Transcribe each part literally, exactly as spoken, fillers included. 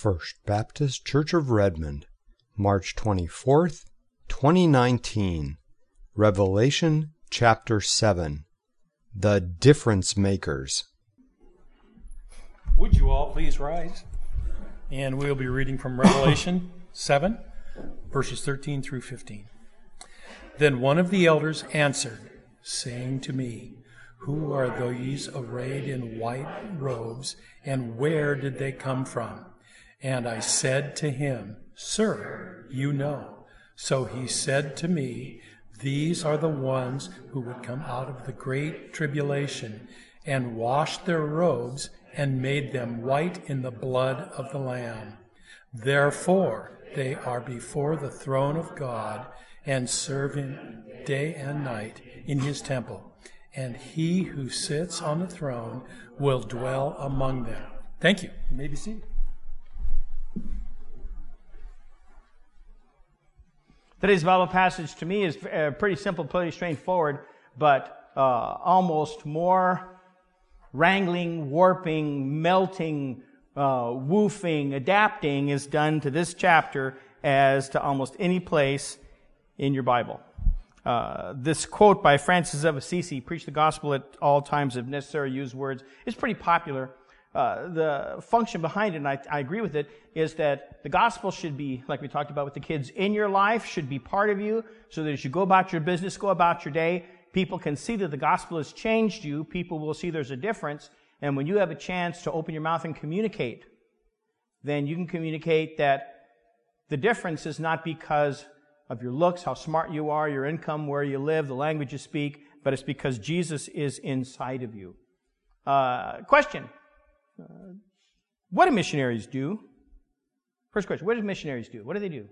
First Baptist Church of Redmond, March twenty-fourth, twenty nineteen. Revelation chapter seven. The Difference Makers. Would you all please rise? And we'll be reading from Revelation seven, verses thirteen through fifteen. Then one of the elders answered, saying to me, "Who are these arrayed in white robes, and where did they come from?" And I said to him, "Sir, you know." So he said to me, "These are the ones who would come out of the great tribulation, and washed their robes, and made them white in the blood of the Lamb. Therefore they are before the throne of God, and serve him day and night in his temple. And he who sits on the throne will dwell among them." Thank you. You may be seated. Today's Bible passage to me is uh, pretty simple, pretty straightforward, but uh, almost more wrangling, warping, melting, uh, woofing, adapting is done to this chapter as to almost any place in your Bible. Uh, this quote by Francis of Assisi, "Preach the gospel at all times if necessary, use words," is pretty popular. Uh, the function behind it, and I, I agree with it, is that the gospel should be, like we talked about with the kids, in your life, should be part of you, so that as you go about your business, go about your day, people can see that the gospel has changed you, people will see there's a difference, and when you have a chance to open your mouth and communicate, then you can communicate that the difference is not because of your looks, how smart you are, your income, where you live, the language you speak, but it's because Jesus is inside of you. Uh, question. Uh, what do missionaries do? First question, what do missionaries do? What do they do?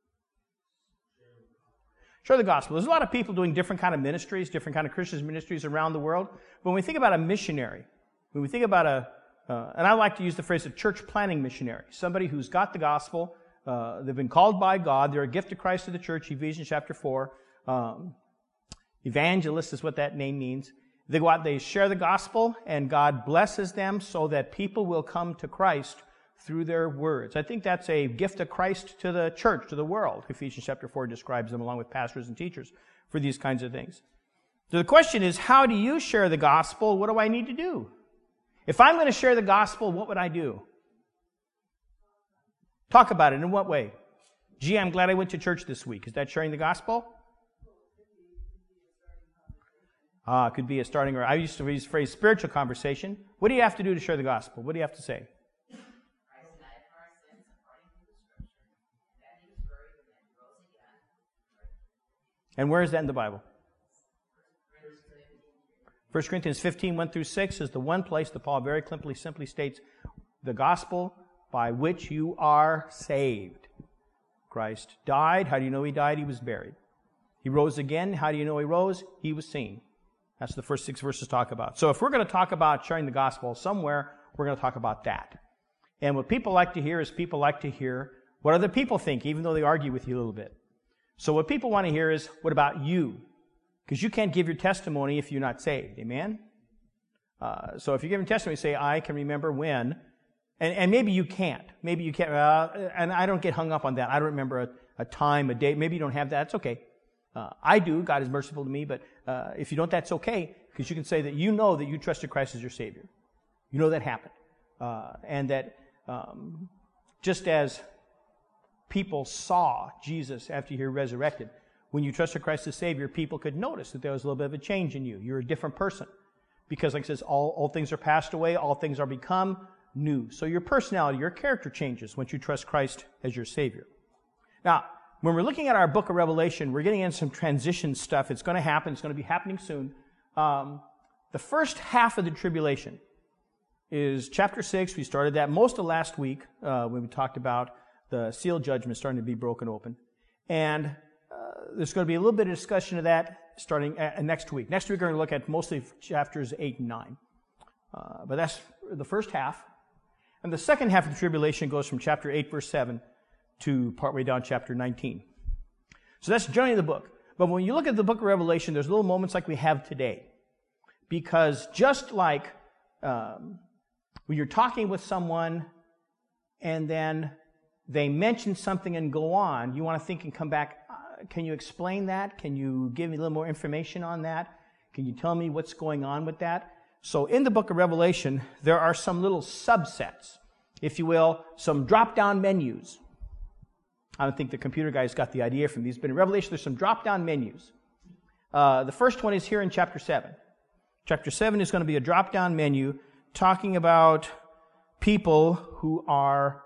Share the gospel. There's a lot of people doing different kind of ministries, different kind of Christian ministries around the world. But when we think about a missionary, when we think about a, uh, and I like to use the phrase a church planting missionary, somebody who's got the gospel, uh, they've been called by God, they're a gift of Christ to the church, Ephesians chapter four. Um, evangelist is what that name means. They go out, they share the gospel, and God blesses them so that people will come to Christ through their words. I think that's a gift of Christ to the church, to the world. Ephesians chapter four describes them along with pastors and teachers for these kinds of things. So the question is, how do you share the gospel? What do I need to do? If I'm going to share the gospel, what would I do? Talk about it. In what way? Gee, I'm glad I went to church this week. Is that sharing the gospel? Ah, it could be a starting, or I used to use the phrase spiritual conversation. What do you have to do to share the gospel? What do you have to say? And where is that in the Bible? First Corinthians fifteen, one through six is the one place that Paul very simply, simply states the gospel by which you are saved. Christ died. How do you know he died? He was buried. He rose again. How do you know he rose? He was seen. That's the first six verses talk about. So if we're going to talk about sharing the gospel somewhere, we're going to talk about that. And what people like to hear is people like to hear what other people think, even though they argue with you a little bit. So what people want to hear is, what about you? Because you can't give your testimony if you're not saved. Amen? Uh, so if you're giving testimony, say, "I can remember when," and, and maybe you can't. Maybe you can't. Uh, and I don't get hung up on that. I don't remember a, a time, a date. Maybe you don't have that. It's okay. Uh, I do. God is merciful to me. But uh, if you don't, that's okay. Because you can say that you know that you trusted Christ as your Savior. You know that happened. Uh, and that um, just as people saw Jesus after he resurrected, when you trusted Christ as Savior, people could notice that there was a little bit of a change in you. You're a different person. Because like it says, all, all things are passed away, all things are become new. So your personality, your character changes once you trust Christ as your Savior. Now, when we're looking at our book of Revelation, we're getting into some transition stuff. It's going to happen. It's going to be happening soon. Um, the first half of the tribulation is chapter six. We started that most of last week uh, when we talked about the seal judgment starting to be broken open. And uh, there's going to be a little bit of discussion of that starting uh, next week. Next week we're going to look at mostly chapters eight and nine. Uh, but that's the first half. And the second half of the tribulation goes from chapter eight, verse seven, to partway down chapter nineteen. So that's generally the book. But when you look at the book of Revelation, there's little moments like we have today. Because just like um, when you're talking with someone and then they mention something and go on, you want to think and come back, uh, can you explain that? Can you give me a little more information on that? Can you tell me what's going on with that? So in the book of Revelation, there are some little subsets, if you will, some drop-down menus. I don't think the computer guys got the idea from these, but in Revelation there's some drop-down menus. Uh, the first one is here in chapter seven. Chapter seven is going to be a drop-down menu talking about people who are...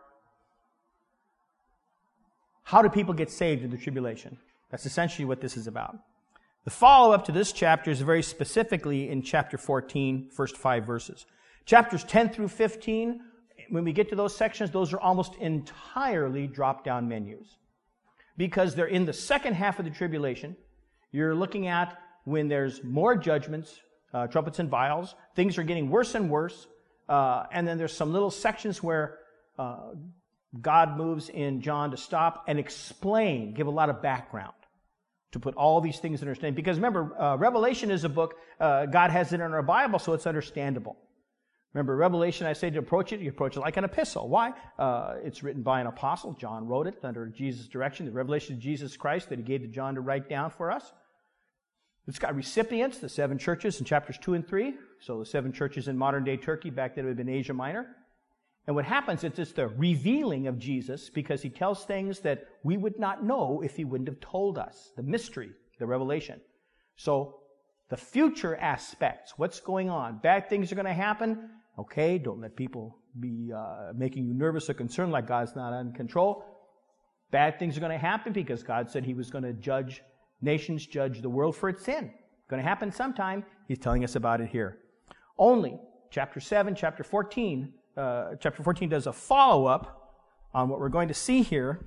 How do people get saved in the tribulation? That's essentially what this is about. The follow-up to this chapter is very specifically in chapter fourteen, first five verses. Chapters ten through fifteen, when we get to those sections, those are almost entirely drop-down menus. Because they're in the second half of the tribulation. You're looking at when there's more judgments, uh, trumpets and vials. Things are getting worse and worse. Uh, and then there's some little sections where uh, God moves in John to stop and explain, give a lot of background to put all these things in understanding. Because remember, uh, Revelation is a book, uh, God has it in our Bible, so it's understandable. Remember, Revelation, I say to approach it, you approach it like an epistle. Why? Uh, it's written by an apostle. John wrote it under Jesus' direction, the revelation of Jesus Christ that he gave to John to write down for us. It's got recipients, the seven churches in chapters two and three. So the seven churches in modern-day Turkey, back then it would have been Asia Minor. And what happens is it's the revealing of Jesus because he tells things that we would not know if he wouldn't have told us. The mystery, the revelation. So the future aspects, what's going on? Bad things are going to happen. Okay, don't let people be uh, making you nervous or concerned like God's not in control. Bad things are going to happen because God said he was going to judge nations, judge the world for its sin. Going to happen sometime. He's telling us about it here. Only chapter seven, chapter fourteen, uh, chapter fourteen does a follow-up on what we're going to see here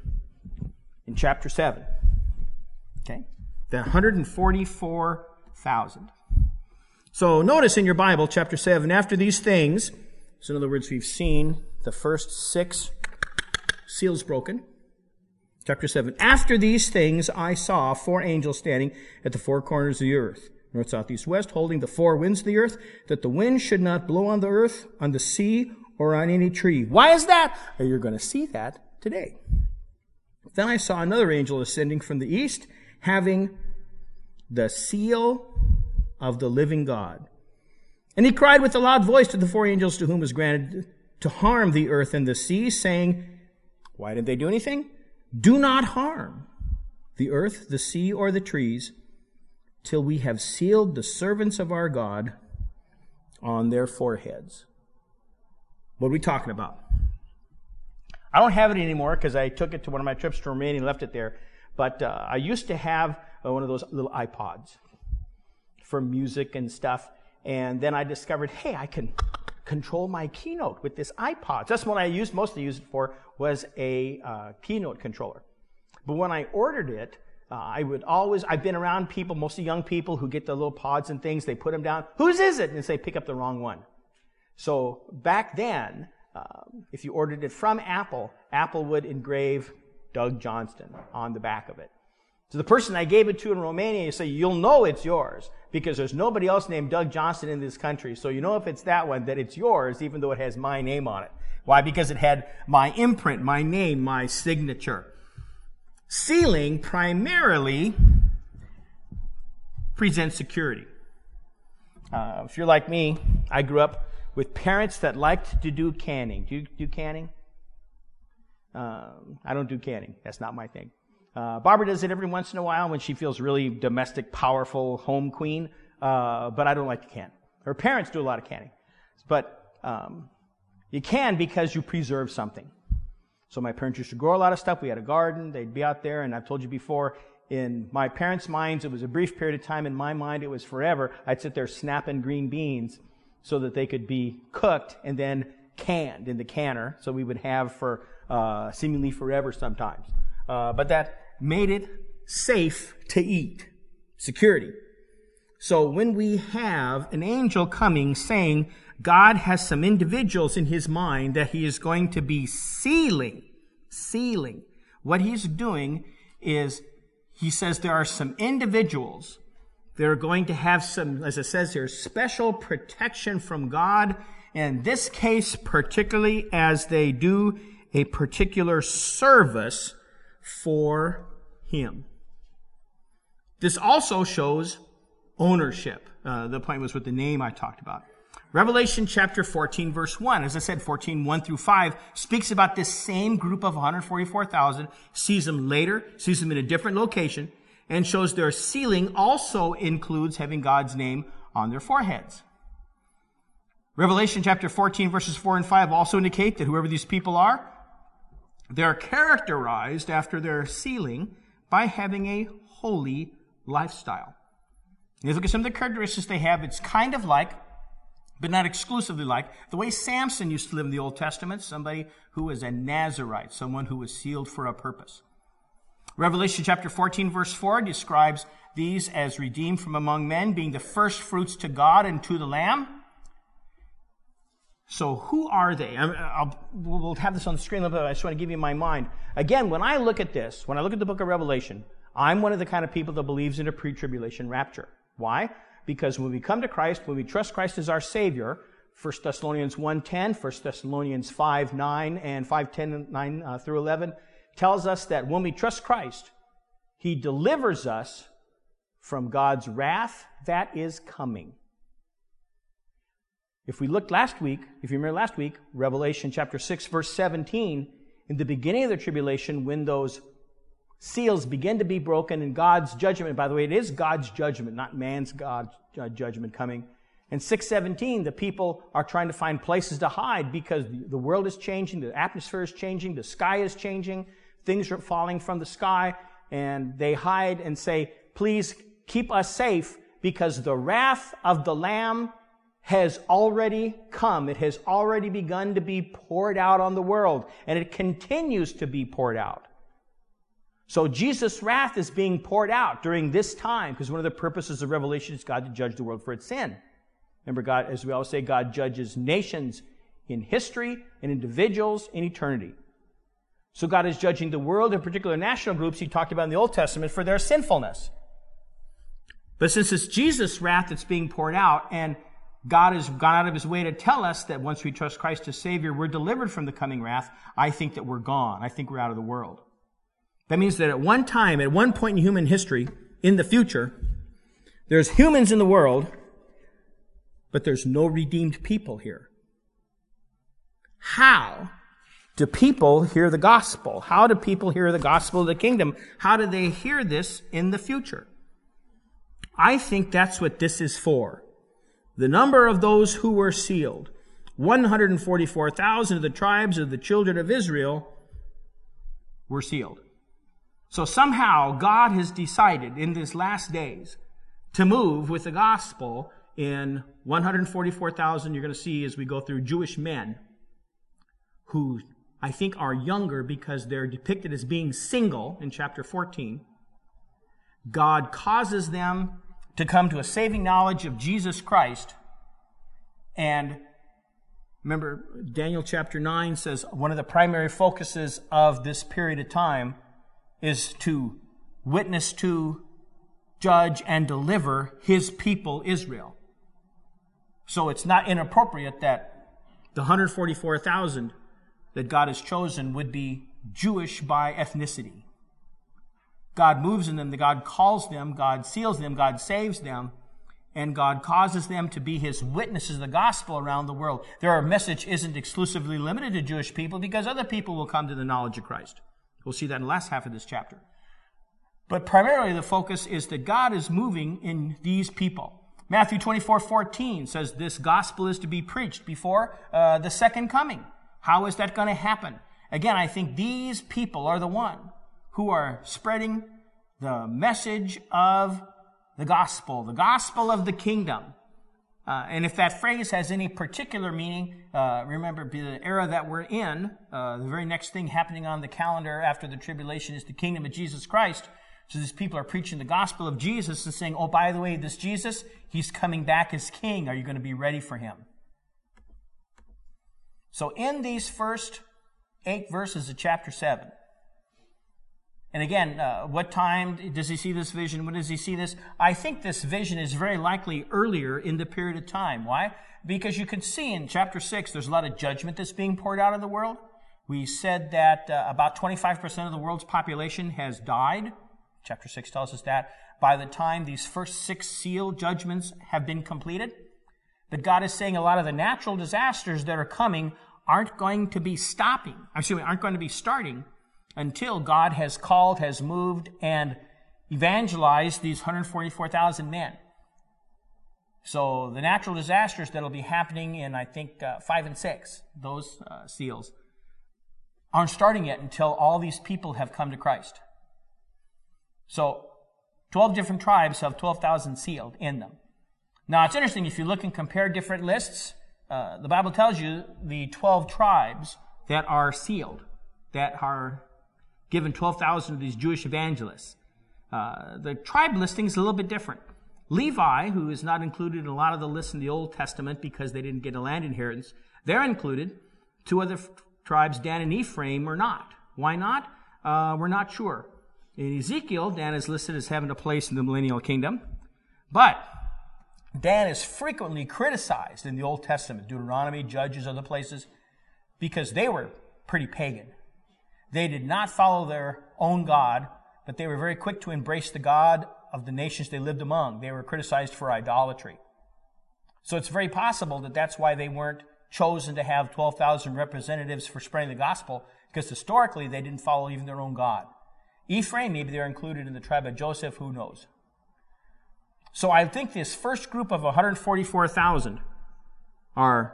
in chapter seven. Okay? The one hundred forty-four thousand. So notice in your Bible, chapter seven, after these things, so in other words, we've seen the first six seals broken. Chapter seven, after these things I saw four angels standing at the four corners of the earth, north, south, east, west, holding the four winds of the earth, that the wind should not blow on the earth, on the sea, or on any tree. Why is that? Well, you're going to see that today. Then I saw another angel ascending from the east, having the seal of the living God. And he cried with a loud voice to the four angels to whom was granted to harm the earth and the sea, saying, why didn't they do anything? Do not harm the earth, the sea, or the trees, till we have sealed the servants of our God on their foreheads. What are we talking about? I don't have it anymore because I took it to one of my trips to Romania and left it there. But uh, I used to have uh, one of those little iPods for music and stuff. And then I discovered, hey, I can control my Keynote with this iPod. That's what I used, mostly used it for, was a uh, Keynote controller. But when I ordered it, uh, I would always, I've been around people, mostly young people, who get the little pods and things, they put them down. Whose is it? And say, pick up the wrong one. So back then, uh, if you ordered it from Apple, Apple would engrave Doug Johnston on the back of it. So the person I gave it to in Romania, you say, you'll know it's yours because there's nobody else named Doug Johnston in this country. So you know if it's that one, that it's yours, even though it has my name on it. Why? Because it had my imprint, my name, my signature. Sealing primarily presents security. Uh, if you're like me, I grew up with parents that liked to do canning. Do you do canning? Um, I don't do canning. That's not my thing. Uh, Barbara does it every once in a while when she feels really domestic, powerful, home queen. Uh, but I don't like to can. Her parents do a lot of canning. But um, you can because you preserve something. So my parents used to grow a lot of stuff. We had a garden. They'd be out there. And I've told you before, in my parents' minds, it was a brief period of time. In my mind, it was forever. I'd sit there snapping green beans so that they could be cooked and then canned in the canner. So we would have for uh, seemingly forever sometimes. Uh, but that made it safe to eat. Security. So when we have an angel coming saying God has some individuals in his mind that he is going to be sealing, sealing, what he's doing is he says there are some individuals that are going to have some, as it says here, special protection from God. In this case, particularly as they do a particular service for him. This also shows ownership. Uh, the point was with the name I talked about. Revelation chapter fourteen, verse one, as I said, fourteen, one through five, speaks about this same group of one hundred forty-four thousand, sees them later, sees them in a different location, and shows their sealing also includes having God's name on their foreheads. Revelation chapter fourteen, verses four and five also indicate that whoever these people are, they're characterized after their sealing by having a holy lifestyle. And if you look at some of the characteristics they have, it's kind of like, but not exclusively like, the way Samson used to live in the Old Testament, somebody who was a Nazirite, someone who was sealed for a purpose. Revelation chapter fourteen, verse four describes these as redeemed from among men, being the first fruits to God and to the Lamb. So who are they? I'll, I'll, we'll have this on the screen a little bit. I just want to give you my mind. Again, when I look at this, when I look at the book of Revelation, I'm one of the kind of people that believes in a pre-tribulation rapture. Why? Because when we come to Christ, when we trust Christ as our Savior, First Thessalonians one ten, First Thessalonians five nine, and five ten, nine uh, through eleven, tells us that when we trust Christ, He delivers us from God's wrath that is coming. If we looked last week, if you remember last week, Revelation chapter six, verse seventeen, in the beginning of the tribulation, when those seals begin to be broken and God's judgment, by the way, it is God's judgment, not man's God uh, judgment coming. In six seventeen, the people are trying to find places to hide because the world is changing, the atmosphere is changing, the sky is changing, things are falling from the sky, and they hide and say, please keep us safe because the wrath of the Lamb has already come. It has already begun to be poured out on the world, and it continues to be poured out. So Jesus' wrath is being poured out during this time because one of the purposes of Revelation is God to judge the world for its sin. Remember, God, as we always say, God judges nations in history and individuals in eternity. So God is judging the world, in particular national groups He talked about in the Old Testament, for their sinfulness. But since it's Jesus' wrath that's being poured out, and God has gone out of His way to tell us that once we trust Christ as Savior, we're delivered from the coming wrath, I think that we're gone. I think we're out of the world. That means that at one time, at one point in human history, in the future, there's humans in the world, but there's no redeemed people here. How do people hear the gospel? How do people hear the gospel of the kingdom? How do they hear this in the future? I think that's what this is for. The number of those who were sealed, one hundred forty-four thousand of the tribes of the children of Israel were sealed. So somehow God has decided in these last days to move with the gospel in one hundred forty-four thousand, you're going to see as we go through, Jewish men who I think are younger because they're depicted as being single in chapter fourteen. God causes them to come to a saving knowledge of Jesus Christ. And remember, Daniel chapter nine says one of the primary focuses of this period of time is to witness to, judge, and deliver His people, Israel. So it's not inappropriate that the one hundred forty-four thousand that God has chosen would be Jewish by ethnicity. God moves in them, God calls them, God seals them, God saves them, and God causes them to be His witnesses of the gospel around the world. Their message isn't exclusively limited to Jewish people because other people will come to the knowledge of Christ. We'll see that in the last half of this chapter. But primarily the focus is that God is moving in these people. Matthew twenty-four fourteen says this gospel is to be preached before uh, the second coming. How is that going to happen? Again, I think these people are the one who are spreading the message of the gospel, the gospel of the kingdom. Uh, and if that phrase has any particular meaning, uh, remember the era that we're in, uh, the very next thing happening on the calendar after the tribulation is the kingdom of Jesus Christ. So these people are preaching the gospel of Jesus and saying, oh, by the way, this Jesus, He's coming back as king. Are you going to be ready for Him? So in these first eight verses of chapter seven, and again, uh, what time does he see this vision? When does he see this? I think this vision is very likely earlier in the period of time. Why? Because you can see in chapter six, there's a lot of judgment that's being poured out of the world. We said that uh, about twenty-five percent of the world's population has died. Chapter six tells us that by the time these first six seal judgments have been completed. But God is saying a lot of the natural disasters that are coming aren't going to be stopping, excuse me, aren't going to be starting until God has called, has moved, and evangelized these one hundred forty-four thousand men. So the natural disasters that will be happening in, I think, uh, five and six, those uh, seals, aren't starting yet until all these people have come to Christ. So twelve different tribes have twelve thousand sealed in them. Now, it's interesting, if you look and compare different lists, uh, the Bible tells you the twelve tribes that are sealed, that are given twelve thousand of these Jewish evangelists. Uh, the tribe listing is a little bit different. Levi, who is not included in a lot of the lists in the Old Testament because they didn't get a land inheritance, they're included. Two other f- tribes, Dan and Ephraim, are not. Why not? Uh, we're not sure. In Ezekiel, Dan is listed as having a place in the millennial kingdom. But Dan is frequently criticized in the Old Testament, Deuteronomy, Judges, other places, because they were pretty pagan. They did not follow their own God, but they were very quick to embrace the God of the nations they lived among. They were criticized for idolatry. So it's very possible that that's why they weren't chosen to have twelve thousand representatives for spreading the gospel, because historically they didn't follow even their own God. Ephraim, maybe they're included in the tribe of Joseph, who knows? So I think this first group of one hundred forty-four thousand are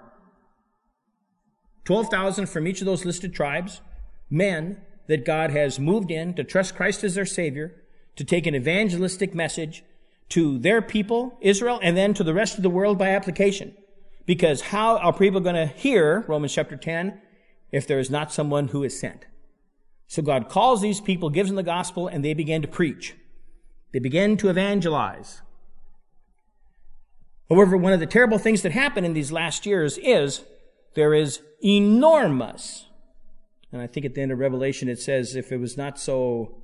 twelve thousand from each of those listed tribes, men that God has moved in to trust Christ as their Savior, to take an evangelistic message to their people, Israel, and then to the rest of the world by application. Because how are people going to hear, Romans chapter ten, if there is not someone who is sent? So God calls these people, gives them the gospel, and they begin to preach. They begin to evangelize. However, one of the terrible things that happened in these last years is there is enormous, and I think at the end of Revelation it says, if it was not so,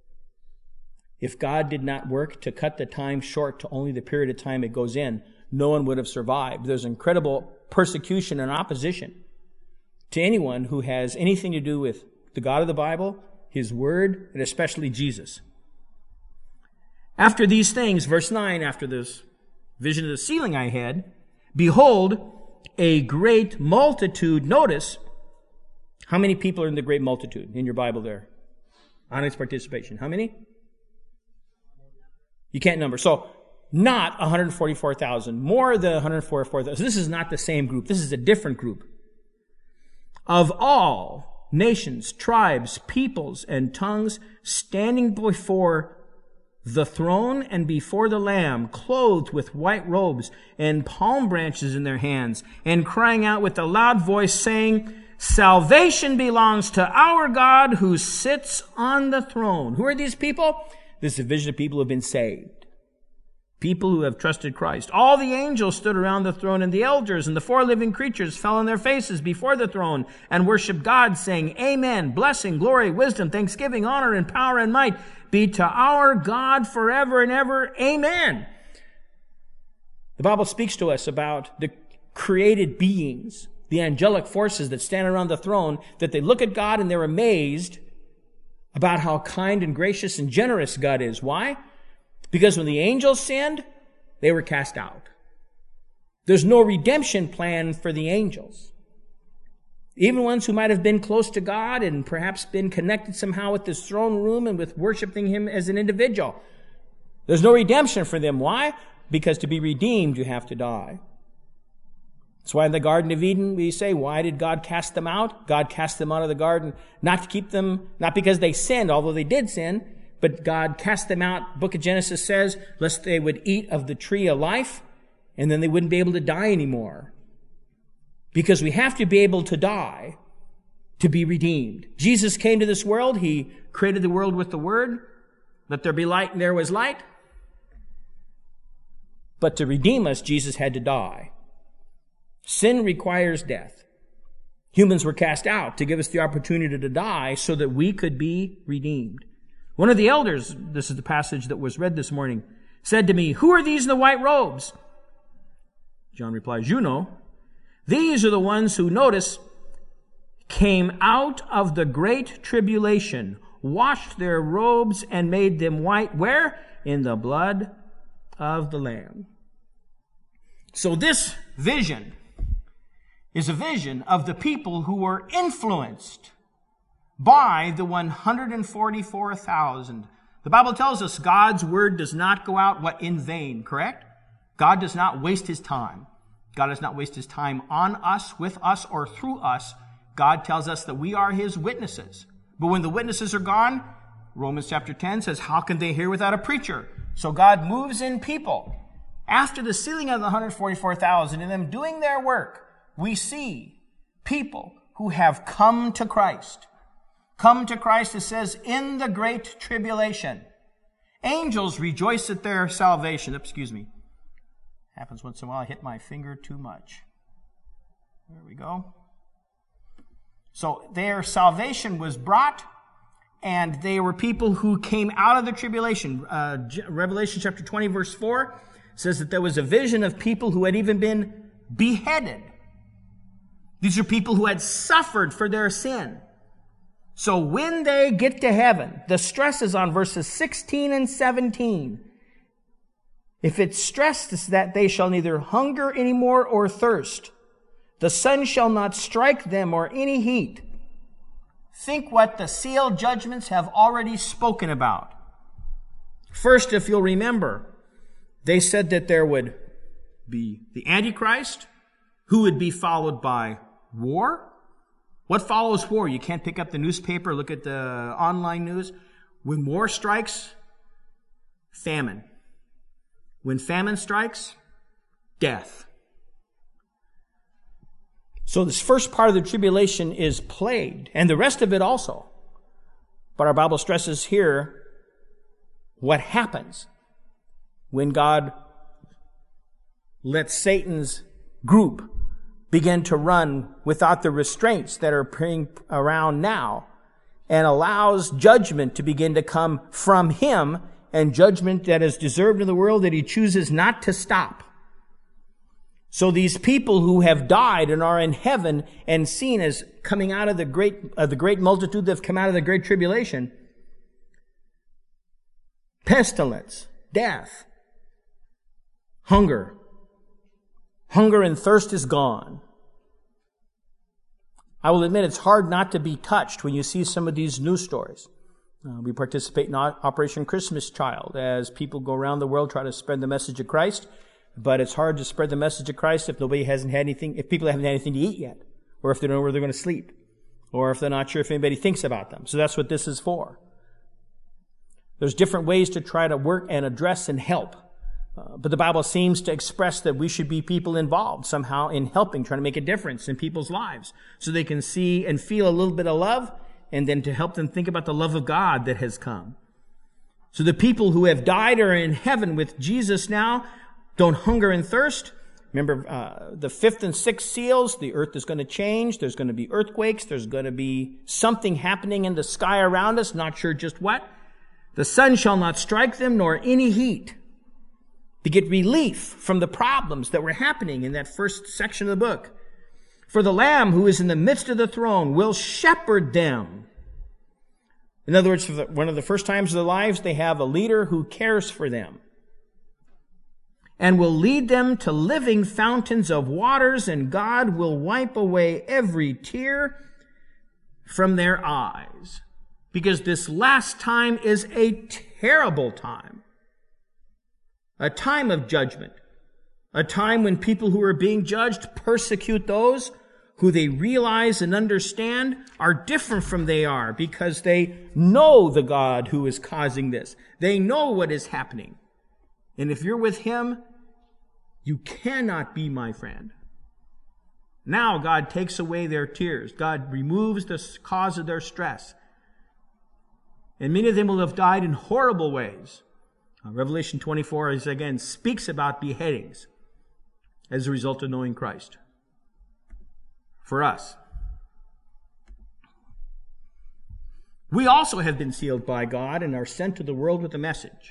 if God did not work to cut the time short to only the period of time it goes in, no one would have survived. There's incredible persecution and opposition to anyone who has anything to do with the God of the Bible, His Word, and especially Jesus. After these things, verse nine, after this vision of the ceiling I had, behold, a great multitude. Notice, how many people are in the great multitude in your Bible there? On its participation. How many? You can't number. So, not one hundred forty-four thousand. More than one hundred forty-four thousand. This is not the same group. This is a different group. Of all nations, tribes, peoples, and tongues, standing before the throne and before the Lamb, clothed with white robes and palm branches in their hands, and crying out with a loud voice, saying, salvation belongs to our God who sits on the throne. Who are these people? This is a vision of people who have been saved. People who have trusted Christ. All the angels stood around the throne, and the elders and the four living creatures fell on their faces before the throne and worshiped God, saying, amen, blessing, glory, wisdom, thanksgiving, honor, and power and might be to our God forever and ever. Amen. The Bible speaks to us about the created beings, the angelic forces that stand around the throne, that they look at God and they're amazed about how kind and gracious and generous God is. Why? Because when the angels sinned, they were cast out. There's no redemption plan for the angels. Even ones who might have been close to God and perhaps been connected somehow with this throne room and with worshiping Him as an individual. There's no redemption for them. Why? Because to be redeemed, you have to die. That's why in the Garden of Eden, we say, why did God cast them out? God cast them out of the garden, not to keep them, not because they sinned, although they did sin, but God cast them out, Book of Genesis says, lest they would eat of the tree of life, and then they wouldn't be able to die anymore. Because we have to be able to die to be redeemed. Jesus came to this world. He created the world with the Word. Let there be light, and there was light. But to redeem us, Jesus had to die. Sin requires death. Humans were cast out to give us the opportunity to die so that we could be redeemed. One of the elders, this is the passage that was read this morning, said to me, who are these in the white robes? John replies, you know. These are the ones who, notice, came out of the great tribulation, washed their robes, and made them white. Where? In the blood of the Lamb. So this vision is a vision of the people who were influenced by the one hundred forty-four thousand. The Bible tells us God's word does not go out, what, in vain, correct? God does not waste his time. God does not waste his time on us, with us, or through us. God tells us that we are his witnesses. But when the witnesses are gone, Romans chapter ten says, how can they hear without a preacher? So God moves in people. After the sealing of the one hundred forty-four thousand and them doing their work, we see people who have come to Christ. Come to Christ, it says, in the great tribulation. Angels rejoice at their salvation. Excuse me. Happens once in a while. I hit my finger too much. There we go. So their salvation was brought, and they were people who came out of the tribulation. Uh, Revelation chapter twenty, verse four says that there was a vision of people who had even been beheaded. These are people who had suffered for their sin. So when they get to heaven, the stress is on verses sixteen and seventeen. If it's stressed, it's that they shall neither hunger anymore or thirst. The sun shall not strike them or any heat. Think what the sealed judgments have already spoken about. First, if you'll remember, they said that there would be the Antichrist, who would be followed by war. What follows war? You can't pick up the newspaper, look at the online news. When war strikes, famine. When famine strikes, death. So this first part of the tribulation is plagued, and the rest of it also. But our Bible stresses here what happens when God lets Satan's group begin to run without the restraints that are playing around now, and allows judgment to begin to come from him, and judgment that is deserved in the world that he chooses not to stop. So these people who have died and are in heaven and seen as coming out of the great, uh, the great multitude that have come out of the great tribulation, pestilence, death, hunger, hunger and thirst is gone. I will admit it's hard not to be touched when you see some of these news stories. Uh, we participate in Operation Christmas Child as people go around the world trying to spread the message of Christ. But it's hard to spread the message of Christ if nobody hasn't had anything, if people haven't had anything to eat yet, or if they don't know where they're going to sleep, or if they're not sure if anybody thinks about them. So that's what this is for. There's different ways to try to work and address and help. Uh, but the Bible seems to express that we should be people involved somehow in helping, trying to make a difference in people's lives so they can see and feel a little bit of love, and then to help them think about the love of God that has come. So the people who have died are in heaven with Jesus now, don't hunger and thirst. Remember, uh, the fifth and sixth seals, the earth is going to change. There's going to be earthquakes. There's going to be something happening in the sky around us, not sure just what. The sun shall not strike them, nor any heat. To get relief from the problems that were happening in that first section of the book. For the Lamb who is in the midst of the throne will shepherd them. In other words, for the, one of the first times of their lives, they have a leader who cares for them. And will lead them to living fountains of waters, and God will wipe away every tear from their eyes. Because this last time is a terrible time. A time of judgment. A time when people who are being judged persecute those who they realize and understand are different from they are, because they know the God who is causing this. They know what is happening. And if you're with him, you cannot be my friend. Now God takes away their tears. God removes the cause of their stress. And many of them will have died in horrible ways. Uh, Revelation twenty-four is again speaks about beheadings as a result of knowing Christ. For us. We also have been sealed by God and are sent to the world with a message.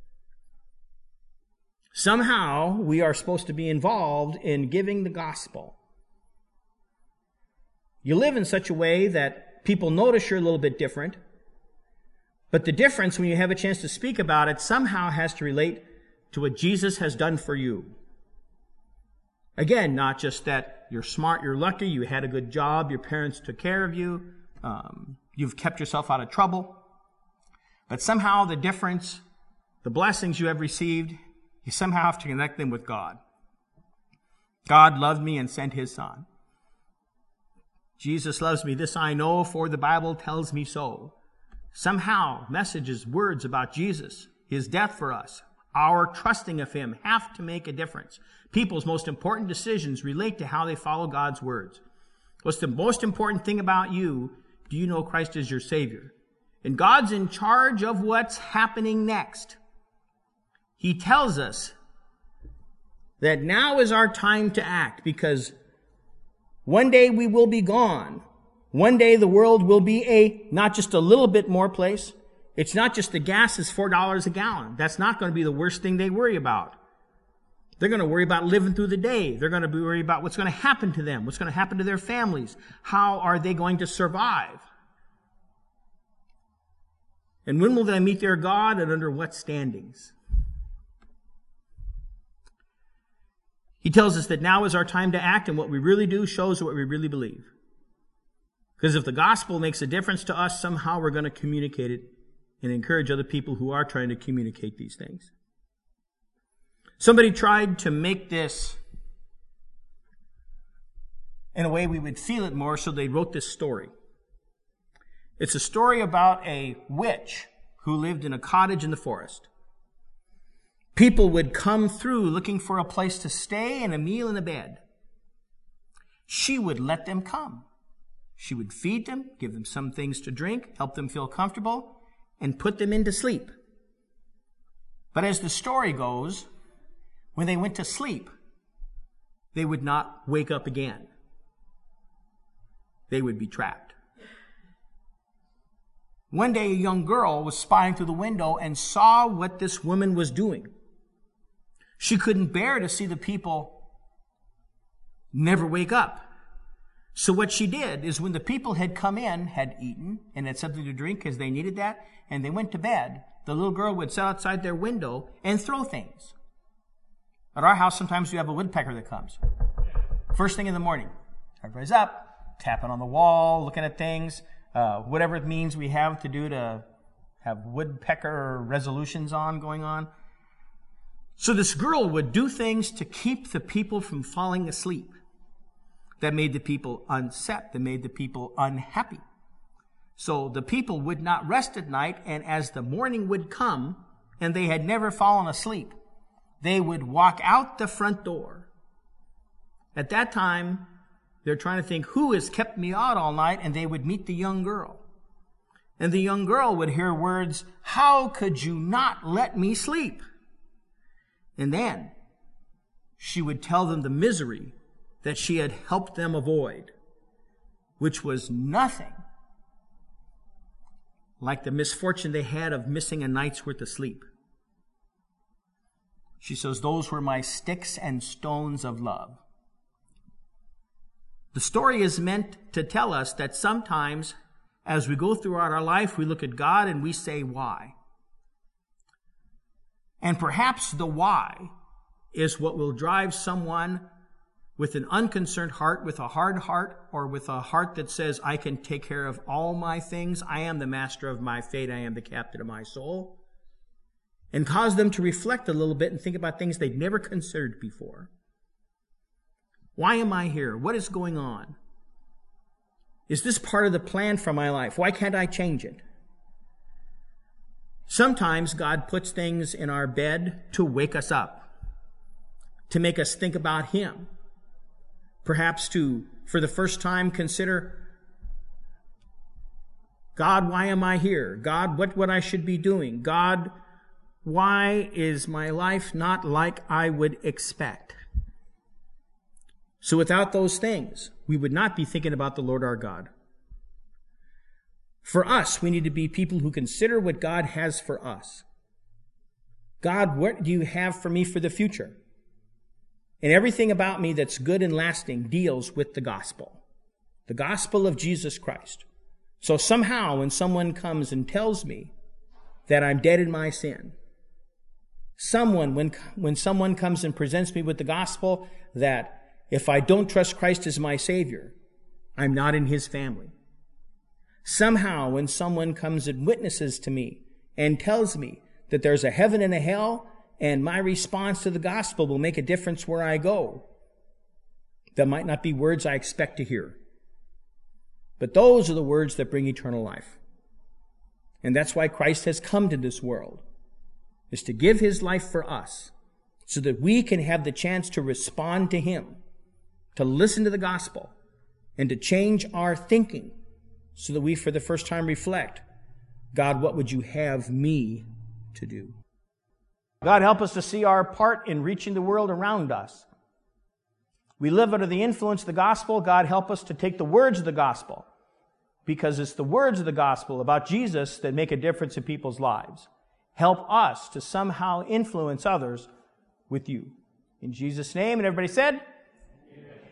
Somehow we are supposed to be involved in giving the gospel. You live in such a way that people notice you're a little bit different. But the difference, when you have a chance to speak about it, somehow has to relate to what Jesus has done for you. Again, not just that you're smart, you're lucky, you had a good job, your parents took care of you, um, you've kept yourself out of trouble. But somehow the difference, the blessings you have received, you somehow have to connect them with God. God loved me and sent his Son. Jesus loves me, this I know, for the Bible tells me so. Somehow, messages, words about Jesus, his death for us, our trusting of him have to make a difference. People's most important decisions relate to how they follow God's words. What's the most important thing about you? Do you know Christ is your Savior? And God's in charge of what's happening next. He tells us that now is our time to act, because one day we will be gone. One day the world will be a, not just a little bit more place. It's not just the gas is four dollars a gallon. That's not going to be the worst thing they worry about. They're going to worry about living through the day. They're going to be worried about what's going to happen to them, what's going to happen to their families. How are they going to survive? And when will they meet their God, and under what standings? He tells us that now is our time to act, and what we really do shows what we really believe. Because if the gospel makes a difference to us, somehow we're going to communicate it and encourage other people who are trying to communicate these things. Somebody tried to make this in a way we would feel it more, so they wrote this story. It's a story about a witch who lived in a cottage in the forest. People would come through looking for a place to stay and a meal and a bed. She would let them come. She would feed them, give them some things to drink, help them feel comfortable, and put them into sleep. But as the story goes, when they went to sleep, they would not wake up again. They would be trapped. One day, a young girl was spying through the window and saw what this woman was doing. She couldn't bear to see the people never wake up. So what she did is, when the people had come in, had eaten, and had something to drink because they needed that, and they went to bed, the little girl would sit outside their window and throw things. At our house, sometimes we have a woodpecker that comes. First thing in the morning, everybody's up, tapping on the wall, looking at things, uh, whatever it means we have to do to have woodpecker resolutions on going on. So this girl would do things to keep the people from falling asleep. That made the people unset, that made the people unhappy. So the people would not rest at night, and as the morning would come, and they had never fallen asleep, they would walk out the front door. At that time, they're trying to think, who has kept me out all night? And they would meet the young girl. And the young girl would hear words, how could you not let me sleep? And then she would tell them the misery that she had helped them avoid, which was nothing like the misfortune they had of missing a night's worth of sleep. She says, those were my sticks and stones of love. The story is meant to tell us that sometimes, as we go throughout our life, we look at God and we say, why? And perhaps the why is what will drive someone with an unconcerned heart, with a hard heart, or with a heart that says, I can take care of all my things. I am the master of my fate. I am the captain of my soul. And cause them to reflect a little bit and think about things they'd never considered before. Why am I here? What is going on? Is this part of the plan for my life? Why can't I change it? Sometimes God puts things in our bed to wake us up, to make us think about Him. Perhaps to, for the first time, consider, God, why am I here? God, what what I should be doing? God, why is my life not like I would expect? So without those things, we would not be thinking about the Lord our God. For us, we need to be people who consider what God has for us. God, what do you have for me for the future? And everything about me that's good and lasting deals with the gospel. the gospel of Jesus Christ. So somehow when someone comes and tells me that I'm dead in my sin, someone, when, when someone comes and presents me with the gospel that if I don't trust Christ as my Savior, I'm not in His family. Somehow when someone comes and witnesses to me and tells me that there's a heaven and a hell and my response to the gospel will make a difference where I go, that might not be words I expect to hear. But those are the words that bring eternal life. And that's why Christ has come to this world, is to give His life for us so that we can have the chance to respond to Him, to listen to the gospel, and to change our thinking so that we for the first time reflect, God, what would you have me to do? God, help us to see our part in reaching the world around us. We live under the influence of the gospel. God, help us to take the words of the gospel, because it's the words of the gospel about Jesus that make a difference in people's lives. Help us to somehow influence others with you. In Jesus' name, and everybody said,